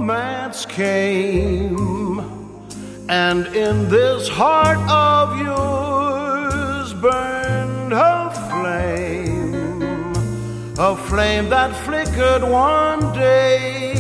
romance came, and in this heart of yours burned a flame that flickered one day